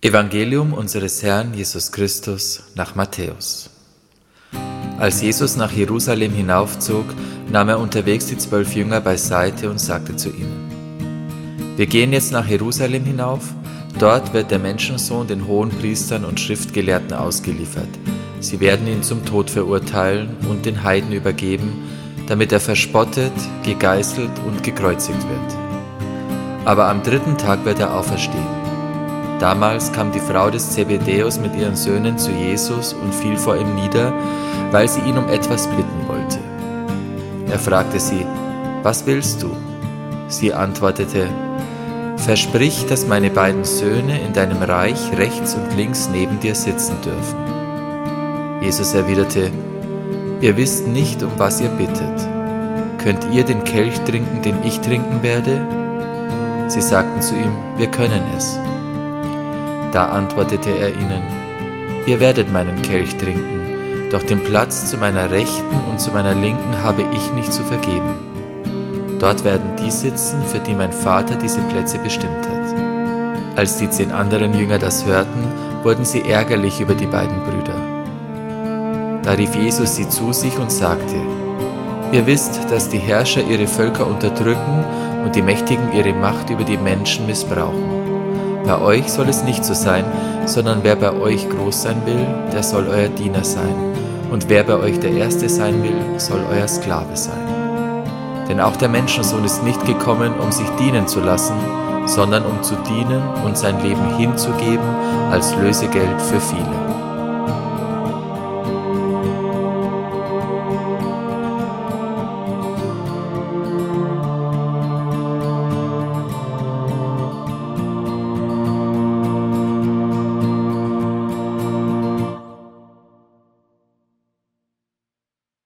Evangelium unseres Herrn Jesus Christus nach Matthäus. Als Jesus nach Jerusalem hinaufzog, nahm er unterwegs die 12 Jünger beiseite und sagte zu ihnen: Wir gehen jetzt nach Jerusalem hinauf, dort wird der Menschensohn den Hohenpriestern und Schriftgelehrten ausgeliefert. Sie werden ihn zum Tod verurteilen und den Heiden übergeben, damit er verspottet, gegeißelt und gekreuzigt wird. Aber am 3. Tag wird er auferstehen. Damals kam die Frau des Zebedäus mit ihren Söhnen zu Jesus und fiel vor ihm nieder, weil sie ihn um etwas bitten wollte. Er fragte sie: Was willst du? Sie antwortete: Versprich, dass meine beiden Söhne in deinem Reich rechts und links neben dir sitzen dürfen. Jesus erwiderte: Ihr wisst nicht, um was ihr bittet. Könnt ihr den Kelch trinken, den ich trinken werde? Sie sagten zu ihm: Wir können es. Da antwortete er ihnen: Ihr werdet meinen Kelch trinken, doch den Platz zu meiner Rechten und zu meiner Linken habe ich nicht zu vergeben. Dort werden die sitzen, für die mein Vater diese Plätze bestimmt hat. Als die 10 anderen Jünger das hörten, wurden sie ärgerlich über die beiden Brüder. Da rief Jesus sie zu sich und sagte: Ihr wisst, dass die Herrscher ihre Völker unterdrücken und die Mächtigen ihre Macht über die Menschen missbrauchen. Bei euch soll es nicht so sein, sondern wer bei euch groß sein will, der soll euer Diener sein. Und wer bei euch der Erste sein will, soll euer Sklave sein. Denn auch der Menschensohn ist nicht gekommen, um sich dienen zu lassen, sondern um zu dienen und sein Leben hinzugeben als Lösegeld für viele.